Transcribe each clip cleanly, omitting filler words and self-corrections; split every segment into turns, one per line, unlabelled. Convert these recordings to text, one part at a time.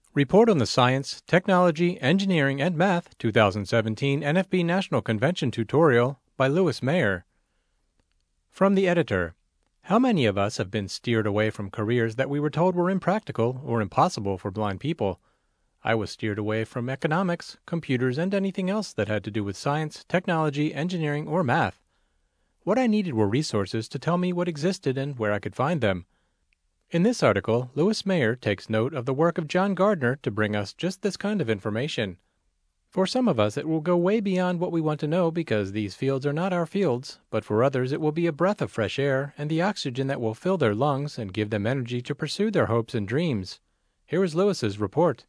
Report on the Science, Technology, Engineering, and Math 2017 NFB National Convention Tutorial by Louis Mayer. From the editor. How many of us have been steered away from careers that we were told were impractical or impossible for blind people? I was steered away from economics, computers, and anything else that had to do with science, technology, engineering, or math. What I needed were resources to tell me what existed and where I could find them. In this article, Louis Mayer takes note of the work of John Gardner to bring us just this kind of information. For some of us, it will go way beyond what we want to know because these fields are not our fields, but for others it will be a breath of fresh air and the oxygen that will fill their lungs and give them energy to pursue their hopes and dreams. Here is Louis's report.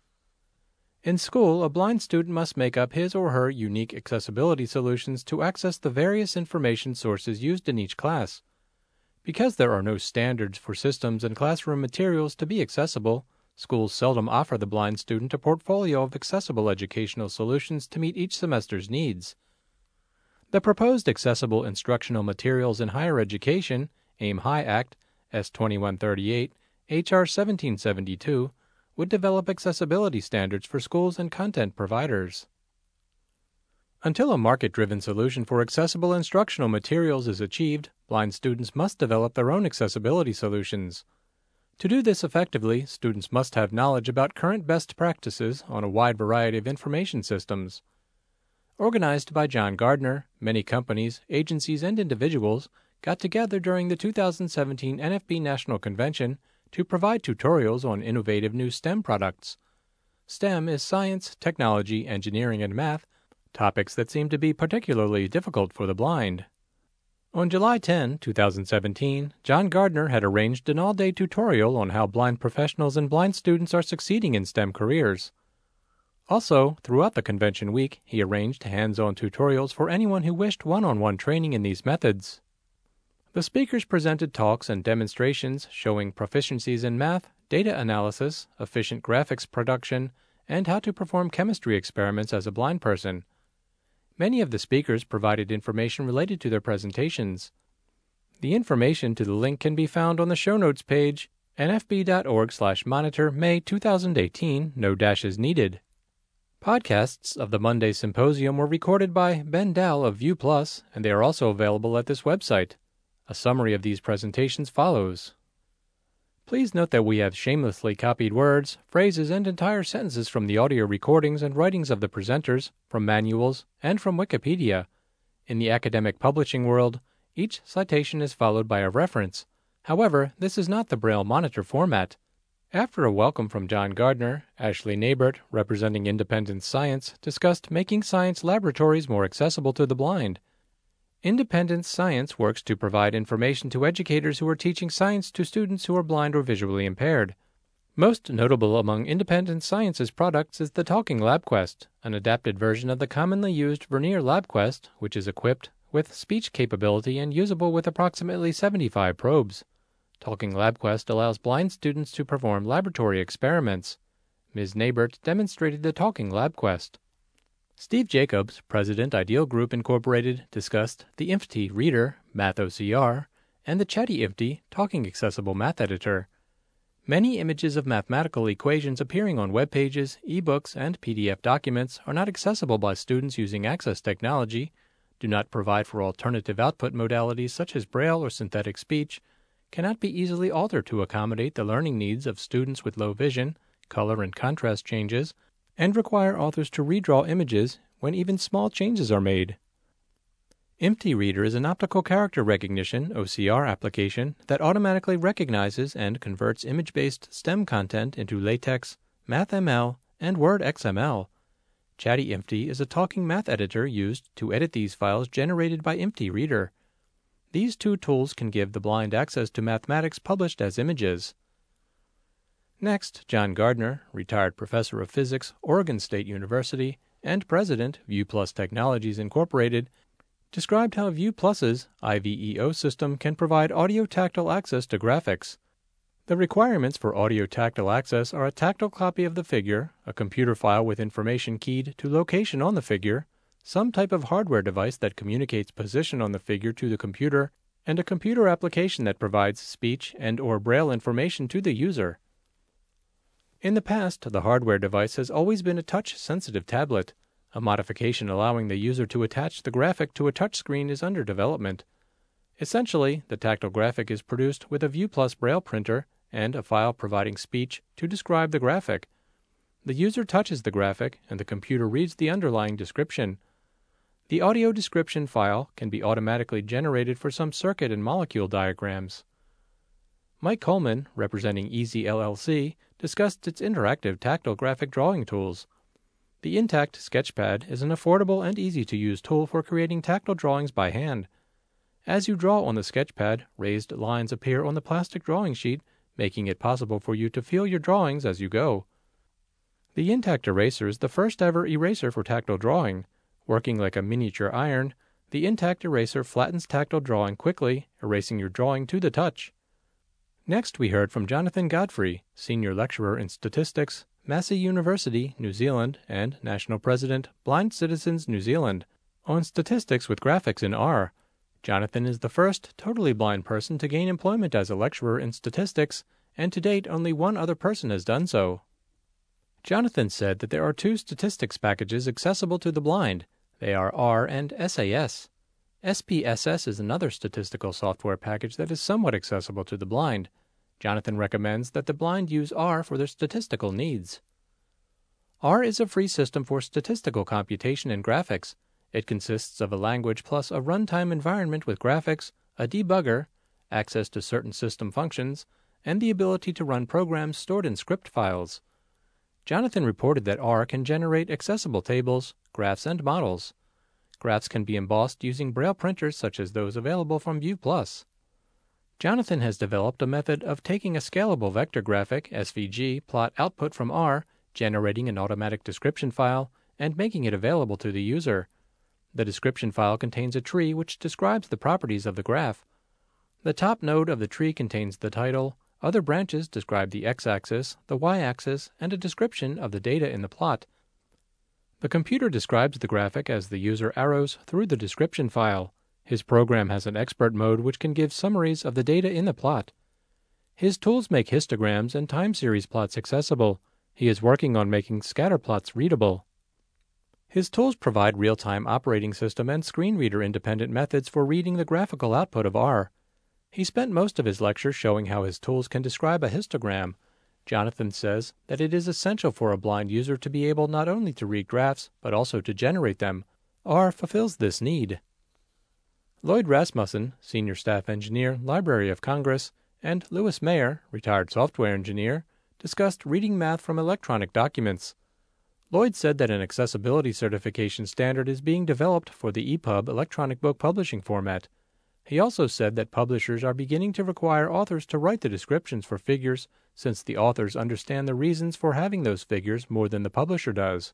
In school, a blind student must make up his or her unique accessibility solutions to access the various information sources used in each class. Because there are no standards for systems and classroom materials to be accessible, schools seldom offer the blind student a portfolio of accessible educational solutions to meet each semester's needs. The proposed Accessible Instructional Materials in Higher Education, AIM High Act, S2138, HR 1772, would develop accessibility standards for schools and content providers. Until a market-driven solution for accessible instructional materials is achieved, blind students must develop their own accessibility solutions. To do this effectively, students must have knowledge about current best practices on a wide variety of information systems. Organized by John Gardner, many companies, agencies, and individuals got together during the 2017 NFB National Convention to provide tutorials on innovative new STEM products. STEM is science, technology, engineering, and math, topics that seem to be particularly difficult for the blind. On July 10, 2017, John Gardner had arranged an all-day tutorial on how blind professionals and blind students are succeeding in STEM careers. Also, throughout the convention week, he arranged hands-on tutorials for anyone who wished one-on-one training in these methods. The speakers presented talks and demonstrations showing proficiencies in math, data analysis, efficient graphics production, and how to perform chemistry experiments as a blind person. Many of the speakers provided information related to their presentations. The information to the link can be found on the show notes page, nfb.org/monitor May 2018, no dashes needed. Podcasts of the Monday Symposium were recorded by Ben Dow of View Plus, and they are also available at this website. A summary of these presentations follows. Please note that we have shamelessly copied words, phrases, and entire sentences from the audio recordings and writings of the presenters, from manuals, and from Wikipedia. In the academic publishing world, each citation is followed by a reference. However, this is not the Braille Monitor format. After a welcome from John Gardner, Ashley Nabert, representing Independence Science, discussed making science laboratories more accessible to the blind. Independence Science works to provide information to educators who are teaching science to students who are blind or visually impaired. Most notable among Independence Science's products is the Talking LabQuest, an adapted version of the commonly used Vernier LabQuest, which is equipped with speech capability and usable with approximately 75 probes. Talking LabQuest allows blind students to perform laboratory experiments. Ms. Nabert demonstrated the Talking LabQuest. Steve Jacobs, President Ideal Group Incorporated, discussed the INFTY Reader, Math OCR, and the Chatty INFTY Talking Accessible Math Editor. Many images of mathematical equations appearing on web pages, e-books, and PDF documents are not accessible by students using Access technology, do not provide for alternative output modalities such as Braille or synthetic speech, cannot be easily altered to accommodate the learning needs of students with low vision, color and contrast changes, and require authors to redraw images when even small changes are made. INFTY Reader is an optical character recognition (OCR) application that automatically recognizes and converts image-based STEM content into LaTeX, MathML, and Word XML. Chatty INFTY is a talking math editor used to edit these files generated by INFTY Reader. These two tools can give the blind access to mathematics published as images. Next, John Gardner, retired professor of physics, Oregon State University, and president, View Plus Technologies Incorporated, described how View Plus's IVEO system can provide audio-tactile access to graphics. The requirements for audio-tactile access are a tactile copy of the figure, a computer file with information keyed to location on the figure, some type of hardware device that communicates position on the figure to the computer, and a computer application that provides speech and/or Braille information to the user. In the past, the hardware device has always been a touch-sensitive tablet. A modification allowing the user to attach the graphic to a touchscreen is under development. Essentially, the tactile graphic is produced with a View Plus Braille printer and a file providing speech to describe the graphic. The user touches the graphic, and the computer reads the underlying description. The audio description file can be automatically generated for some circuit and molecule diagrams. Mike Coleman, representing Easy LLC, discussed its interactive tactile graphic drawing tools. The Intact Sketchpad is an affordable and easy-to-use tool for creating tactile drawings by hand. As you draw on the sketchpad, raised lines appear on the plastic drawing sheet, making it possible for you to feel your drawings as you go. The Intact Eraser is the first-ever eraser for tactile drawing. Working like a miniature iron, the Intact Eraser flattens tactile drawing quickly, erasing your drawing to the touch. Next, we heard from Jonathan Godfrey, Senior Lecturer in Statistics, Massey University, New Zealand, and National President, Blind Citizens New Zealand, on statistics with graphics in R. Jonathan is the first totally blind person to gain employment as a lecturer in statistics, and to date only one other person has done so. Jonathan said that there are two statistics packages accessible to the blind. They are R and SAS. SPSS is another statistical software package that is somewhat accessible to the blind. Jonathan recommends that the blind use R for their statistical needs. R is a free system for statistical computation and graphics. It consists of a language plus a runtime environment with graphics, a debugger, access to certain system functions, and the ability to run programs stored in script files. Jonathan reported that R can generate accessible tables, graphs, and models. Graphs can be embossed using Braille printers such as those available from View Plus. Jonathan has developed a method of taking a scalable vector graphic, SVG, plot output from R, generating an automatic description file, and making it available to the user. The description file contains a tree which describes the properties of the graph. The top node of the tree contains the title, other branches describe the x-axis, the y-axis, and a description of the data in the plot. The computer describes the graphic as the user arrows through the description file. His program has an expert mode which can give summaries of the data in the plot. His tools make histograms and time series plots accessible. He is working on making scatter plots readable. His tools provide real-time operating system and screen reader independent methods for reading the graphical output of R. He spent most of his lecture showing how his tools can describe a histogram. Jonathan says that it is essential for a blind user to be able not only to read graphs, but also to generate them. R fulfills this need. Lloyd Rasmussen, Senior Staff Engineer, Library of Congress, and Louis Mayer, retired software engineer, discussed reading math from electronic documents. Lloyd said that an accessibility certification standard is being developed for the EPUB electronic book publishing format. He also said that publishers are beginning to require authors to write the descriptions for figures, since the authors understand the reasons for having those figures more than the publisher does.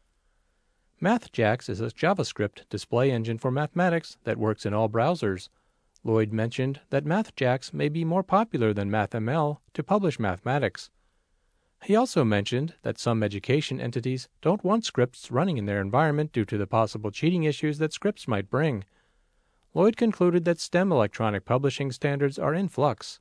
MathJax is a JavaScript display engine for mathematics that works in all browsers. Lloyd mentioned that MathJax may be more popular than MathML to publish mathematics. He also mentioned that some education entities don't want scripts running in their environment due to the possible cheating issues that scripts might bring. Lloyd concluded that STEM electronic publishing standards are in flux.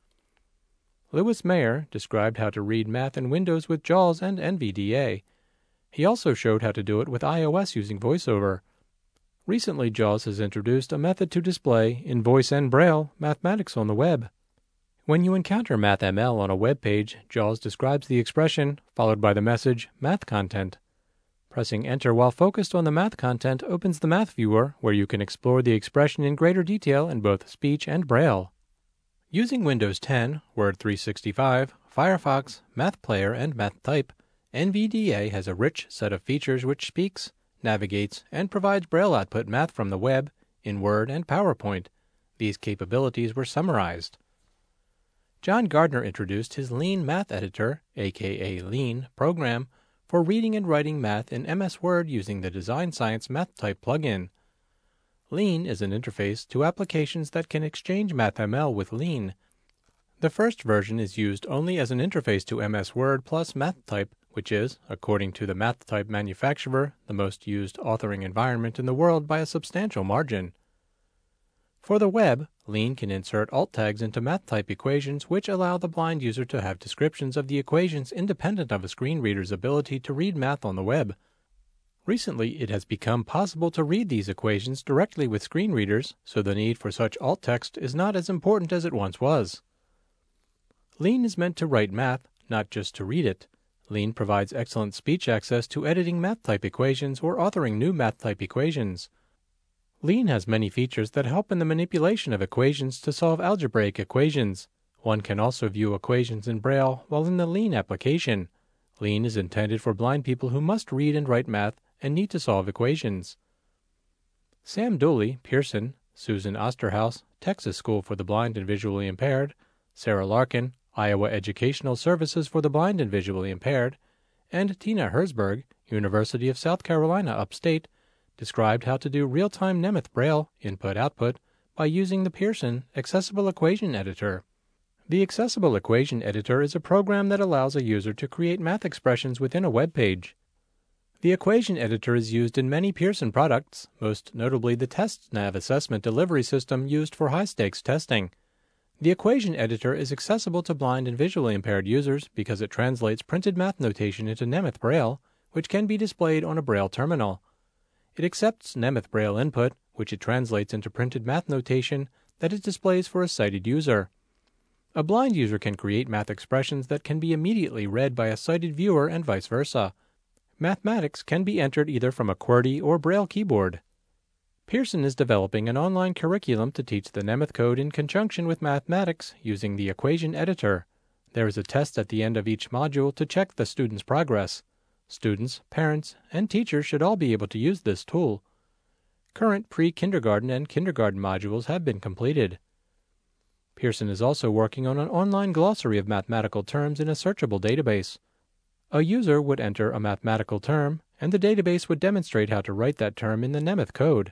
Louis Mayer described how to read math in Windows with JAWS and NVDA. He also showed how to do it with iOS using VoiceOver. Recently, JAWS has introduced a method to display, in voice and Braille, mathematics on the web. When you encounter MathML on a web page, JAWS describes the expression, followed by the message, Math Content. Pressing Enter while focused on the math content opens the Math Viewer, where you can explore the expression in greater detail in both speech and Braille. Using Windows 10, Word 365, Firefox, Math Player, and MathType, NVDA has a rich set of features which speaks, navigates, and provides Braille output math from the web, in Word and PowerPoint. These capabilities were summarized. John Gardner introduced his Lean Math Editor, aka Lean, program for reading and writing math in MS Word using the Design Science MathType plugin. Lean is an interface to applications that can exchange MathML with Lean. The first version is used only as an interface to MS Word plus MathType, which is, according to the MathType manufacturer, the most used authoring environment in the world by a substantial margin. For the web, Lean can insert alt tags into math-type equations which allow the blind user to have descriptions of the equations independent of a screen reader's ability to read math on the web. Recently, it has become possible to read these equations directly with screen readers, so the need for such alt text is not as important as it once was. Lean is meant to write math, not just to read it. Lean provides excellent speech access to editing math-type equations or authoring new math-type equations. Lean has many features that help in the manipulation of equations to solve algebraic equations. One can also view equations in Braille while in the Lean application. Lean is intended for blind people who must read and write math and need to solve equations. Sam Dooley, Pearson; Susan Osterhaus, Texas School for the Blind and Visually Impaired; Sarah Larkin, Iowa Educational Services for the Blind and Visually Impaired; and Tina Herzberg, University of South Carolina Upstate, described how to do real-time Nemeth Braille input-output by using the Pearson Accessible Equation Editor. The Accessible Equation Editor is a program that allows a user to create math expressions within a web page. The Equation Editor is used in many Pearson products, most notably the TestNav assessment delivery system used for high-stakes testing. The Equation Editor is accessible to blind and visually impaired users because it translates printed math notation into Nemeth Braille, which can be displayed on a Braille terminal. It accepts Nemeth Braille input, which it translates into printed math notation that it displays for a sighted user. A blind user can create math expressions that can be immediately read by a sighted viewer and vice versa. Mathematics can be entered either from a QWERTY or Braille keyboard. Pearson is developing an online curriculum to teach the Nemeth code in conjunction with mathematics using the Equation Editor. There is a test at the end of each module to check the student's progress. Students, parents, and teachers should all be able to use this tool. Current pre-kindergarten and kindergarten modules have been completed. Pearson is also working on an online glossary of mathematical terms in a searchable database. A user would enter a mathematical term, and the database would demonstrate how to write that term in the Nemeth code.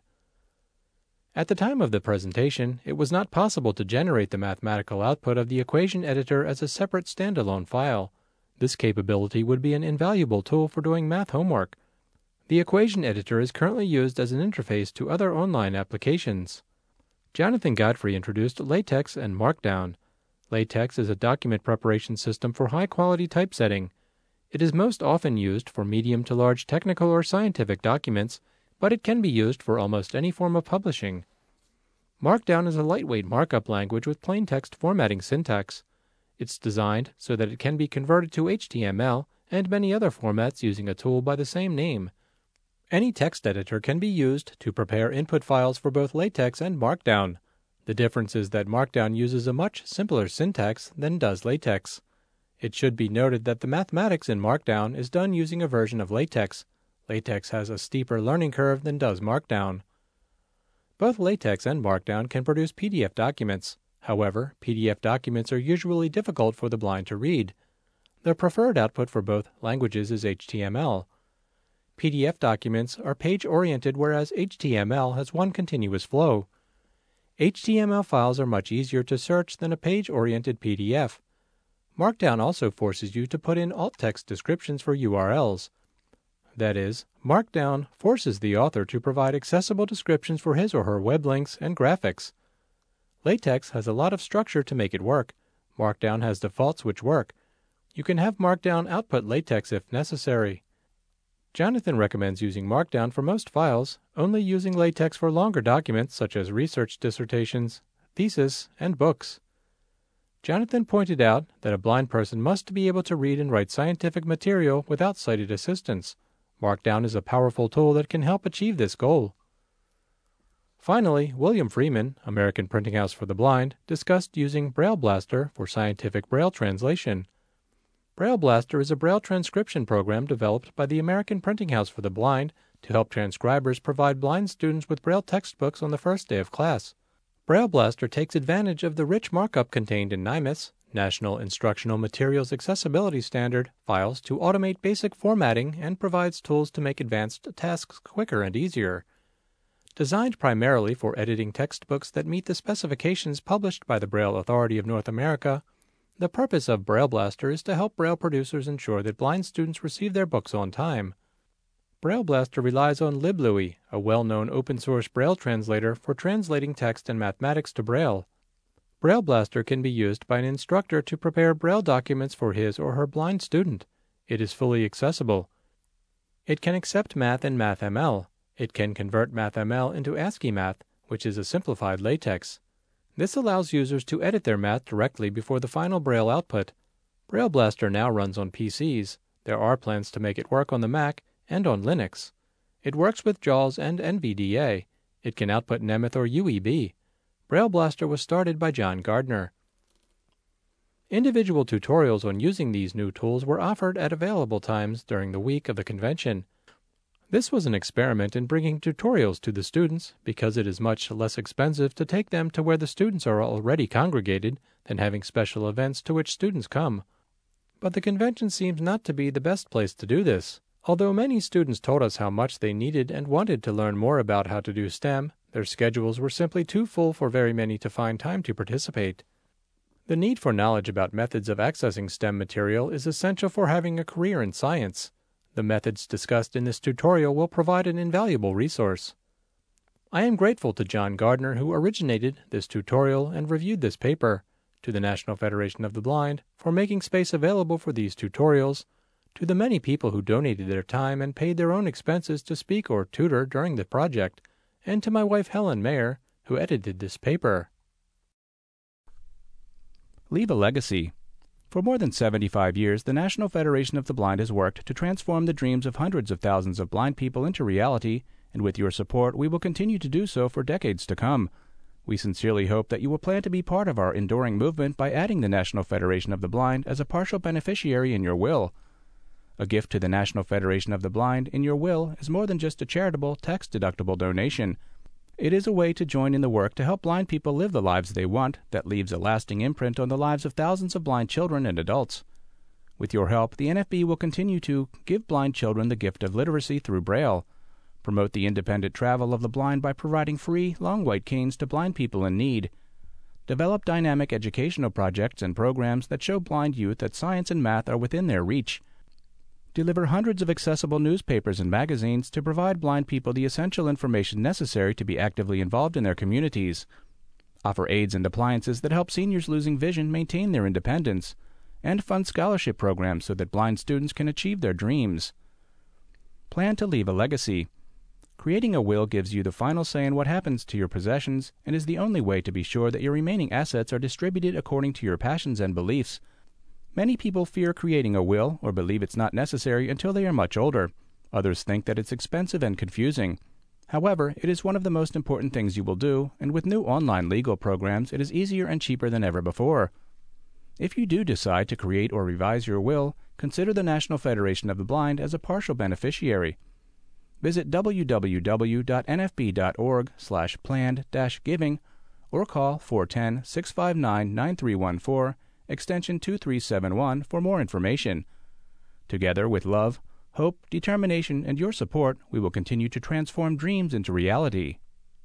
At the time of the presentation, it was not possible to generate the mathematical output of the Equation Editor as a separate standalone file. This capability would be an invaluable tool for doing math homework. The Equation Editor is currently used as an interface to other online applications. Jonathan Godfrey introduced LaTeX and Markdown. LaTeX is a document preparation system for high-quality typesetting. It is most often used for medium to large technical or scientific documents, but it can be used for almost any form of publishing. Markdown is a lightweight markup language with plain text formatting syntax. It's designed so that it can be converted to HTML and many other formats using a tool by the same name. Any text editor can be used to prepare input files for both LaTeX and Markdown. The difference is that Markdown uses a much simpler syntax than does LaTeX. It should be noted that the mathematics in Markdown is done using a version of LaTeX. LaTeX has a steeper learning curve than does Markdown. Both LaTeX and Markdown can produce PDF documents. However, PDF documents are usually difficult for the blind to read. The preferred output for both languages is HTML. PDF documents are page-oriented, whereas HTML has one continuous flow. HTML files are much easier to search than a page-oriented PDF. Markdown also forces you to put in alt text descriptions for URLs. That is, Markdown forces the author to provide accessible descriptions for his or her web links and graphics. LaTeX has a lot of structure to make it work. Markdown has defaults which work. You can have Markdown output LaTeX if necessary. Jonathan recommends using Markdown for most files, only using LaTeX for longer documents such as research dissertations, thesis, and books. Jonathan pointed out that a blind person must be able to read and write scientific material without sighted assistance. Markdown is a powerful tool that can help achieve this goal. Finally, William Freeman, American Printing House for the Blind, discussed using Braille Blaster for scientific Braille translation. Braille Blaster is a Braille transcription program developed by the American Printing House for the Blind to help transcribers provide blind students with Braille textbooks on the first day of class. Braille Blaster takes advantage of the rich markup contained in NIMAS, National Instructional Materials Accessibility Standard, files to automate basic formatting and provides tools to make advanced tasks quicker and easier. Designed primarily for editing textbooks that meet the specifications published by the Braille Authority of North America, the purpose of Braille Blaster is to help Braille producers ensure that blind students receive their books on time. Braille Blaster relies on LibLouis, a well-known open-source Braille translator for translating text and mathematics to Braille. Braille Blaster can be used by an instructor to prepare Braille documents for his or her blind student. It is fully accessible. It can accept math and MathML. It can convert MathML into ASCII math, which is a simplified LaTeX. This allows users to edit their math directly before the final Braille output. Braille Blaster now runs on PCs. There are plans to make it work on the Mac and on Linux. It works with JAWS and NVDA. It can output Nemeth or UEB. Braille Blaster was started by John Gardner. Individual tutorials on using these new tools were offered at available times during the week of the convention. This was an experiment in bringing tutorials to the students because it is much less expensive to take them to where the students are already congregated than having special events to which students come. But the convention seems not to be the best place to do this. Although many students told us how much they needed and wanted to learn more about how to do STEM, their schedules were simply too full for very many to find time to participate. The need for knowledge about methods of accessing STEM material is essential for having a career in science. The methods discussed in this tutorial will provide an invaluable resource. I am grateful to John Gardner, who originated this tutorial and reviewed this paper, to the National Federation of the Blind for making space available for these tutorials, to the many people who donated their time and paid their own expenses to speak or tutor during the project, and to my wife Helen Mayer, who edited this paper.
Leave a legacy. For more than 75 years, the National Federation of the Blind has worked to transform the dreams of hundreds of thousands of blind people into reality, and with your support, we will continue to do so for decades to come. We sincerely hope that you will plan to be part of our enduring movement by adding the National Federation of the Blind as a partial beneficiary in your will. A gift to the National Federation of the Blind in your will is more than just a charitable, tax-deductible donation. It is a way to join in the work to help blind people live the lives they want that leaves a lasting imprint on the lives of thousands of blind children and adults. With your help, the NFB will continue to give blind children the gift of literacy through Braille, promote the independent travel of the blind by providing free, long white canes to blind people in need, develop dynamic educational projects and programs that show blind youth that science and math are within their reach, deliver hundreds of accessible newspapers and magazines to provide blind people the essential information necessary to be actively involved in their communities, offer aids and appliances that help seniors losing vision maintain their independence, and fund scholarship programs so that blind students can achieve their dreams. Plan to leave a legacy. Creating a will gives you the final say in what happens to your possessions and is the only way to be sure that your remaining assets are distributed according to your passions and beliefs. Many people fear creating a will or believe it's not necessary until they are much older. Others think that it's expensive and confusing. However, it is one of the most important things you will do, and with new online legal programs, it is easier and cheaper than ever before. If you do decide to create or revise your will, consider the National Federation of the Blind as a partial beneficiary. Visit www.nfb.org/planned-giving or call 410-659-9314 extension 2371 for more information. Together with love, hope, determination, and your support, we will continue to transform dreams into reality.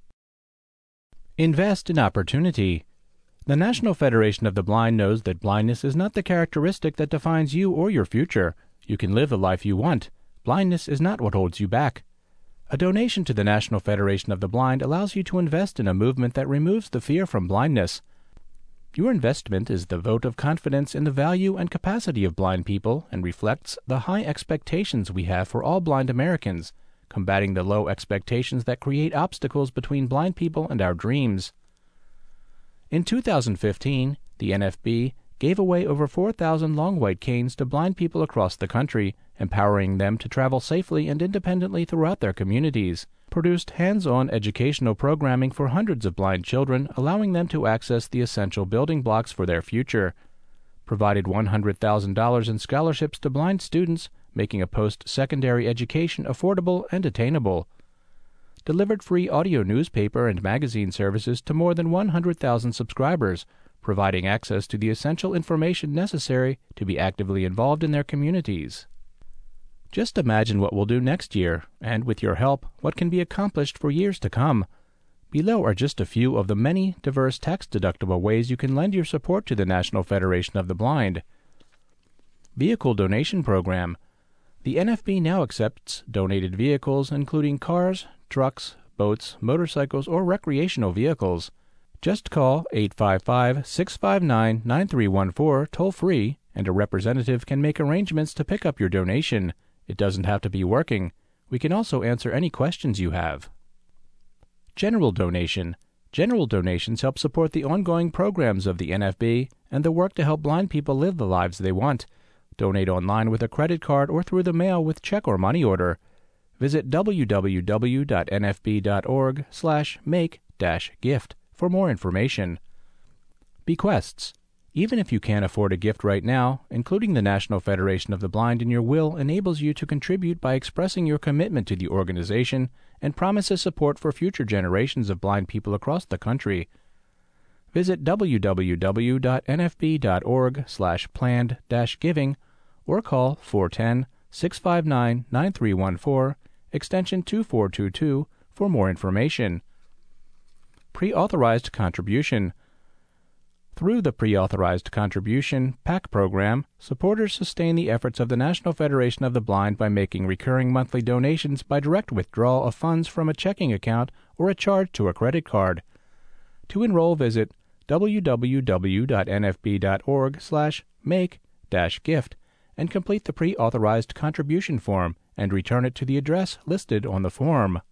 Invest in opportunity. The National Federation of the Blind knows that blindness is not the characteristic that defines you or your future. You can live the life you want. Blindness is not what holds you back. A donation to the National Federation of the Blind allows you to invest in a movement that removes the fear from blindness. Your investment is the vote of confidence in the value and capacity of blind people and reflects the high expectations we have for all blind Americans, combating the low expectations that create obstacles between blind people and our dreams. In 2015, the NFB gave away over 4,000 long white canes to blind people across the country, empowering them to travel safely and independently throughout their communities, produced hands-on educational programming for hundreds of blind children, allowing them to access the essential building blocks for their future, provided $100,000 in scholarships to blind students, making a post-secondary education affordable and attainable, delivered free audio newspaper and magazine services to more than 100,000 subscribers, providing access to the essential information necessary to be actively involved in their communities. Just imagine what we'll do next year, and with your help, what can be accomplished for years to come. Below are just a few of the many diverse tax-deductible ways you can lend your support to the National Federation of the Blind. Vehicle Donation Program. The NFB now accepts donated vehicles, including cars, trucks, boats, motorcycles, or recreational vehicles. Just call 855-659-9314 toll-free, and a representative can make arrangements to pick up your donation. It doesn't have to be working. We can also answer any questions you have. General donation. General donations help support the ongoing programs of the NFB and the work to help blind people live the lives they want. Donate online with a credit card or through the mail with check or money order. Visit www.nfb.org/make-gift for more information. Bequests. Even if you can't afford a gift right now, including the National Federation of the Blind in your will enables you to contribute by expressing your commitment to the organization and promises support for future generations of blind people across the country. Visit www.nfb.org/planned-giving or call 410-659-9314, extension 2422 for more information. Pre-authorized contribution. Through the Pre-Authorized Contribution PAC program, supporters sustain the efforts of the National Federation of the Blind by making recurring monthly donations by direct withdrawal of funds from a checking account or a charge to a credit card. To enroll, visit www.nfb.org/make-gift and complete the pre-authorized contribution form and return it to the address listed on the form.